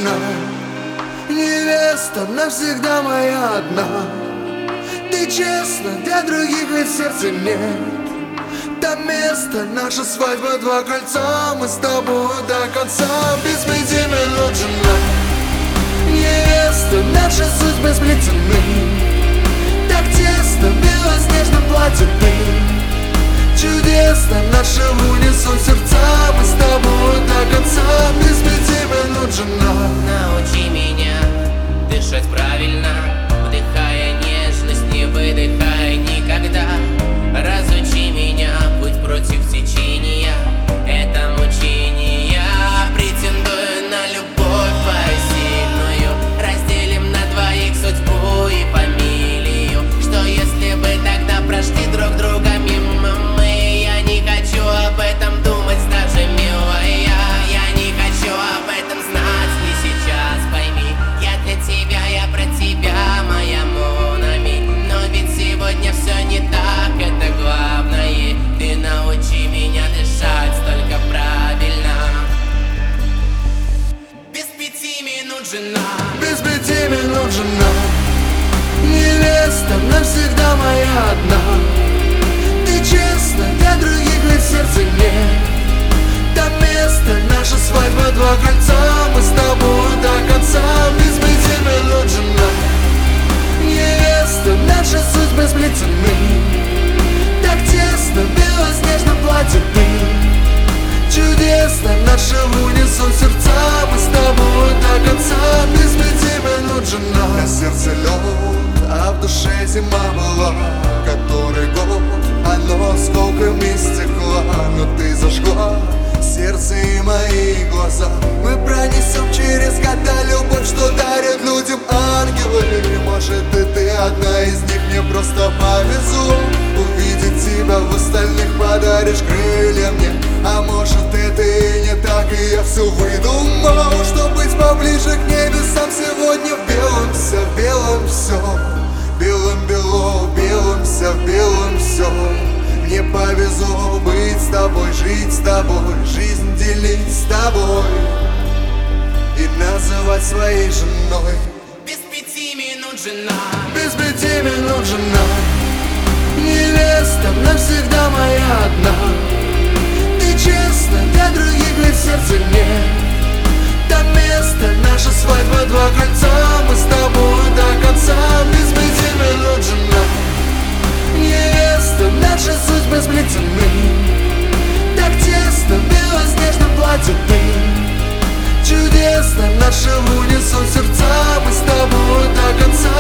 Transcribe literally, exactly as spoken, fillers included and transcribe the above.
жена, невеста навсегда моя одна. Ты честна, для других ведь сердца нет. Там место, наша свадьба, два кольца, мы с тобой до конца. Без пяти минут жена, невеста, наши судьбы сплетены. Так тесно, в белоснежном платье ты. Чудесно, наши в унисон сердца, мы с тобой до конца. Без пяти минут жена. Научи меня дышать правильно, вдыхая нежность, не выдыхая никогда. Разучи меня путь против течения, это мучение. Претендую на любовь твою сильную, разделим на двоих судьбу и фамилию. Что если бы тогда прошли друг друга мимо мы? Я не хочу об этом думать даже, милая. Я не хочу об этом знать, не сейчас, пойми. Я для тебя, я про тебя, моя Монами. Но ведь сегодня все не так, это главное. Ты научи меня дышать только правильно. Без пяти минут жена. Без пяти минут жена, невеста навсегда моя одна. Ты честна, для других ведь сердца нет. Там место, наша свадьба, два кольца, мы с тобой до конца. Без пяти минут жена, невеста, наши судьбы сплетены. Так тесно, в белоснежном платье ты. Чудесно, наши в унисон сердца, мы с тобой до конца. Без пяти минут жена. На сердце лед, а в душе зима была. Который год, оно осколками стекла. Но ты зажгла сердце и мои глаза. Мы пронесем через года любовь, что дарят людям ангелы. Может и ты одна из них, мне просто повезло увидеть тебя в остальных, подаришь крылья мне. А может это и не так, и я все выдумал, чтоб быть поближе к небесам. Сегодня в белом все, в белом все, белым бело, белым все, белым все. Мне повезло быть с тобой, жить с тобой, жизнь делить с тобой и называть своей женой. Без пяти минут жена. Без пяти минут жена, невеста навсегда моя одна. Ты честна, для других ведь сердца нет. Там место, наша свадьба, два кольца, мы с тобой до конца. Без пяти минут жена, невеста, наши судьбы сплетены. Так тесно, в белоснежном платье ты. Чудесно, наши в унисон сердца, мы с тобой до конца.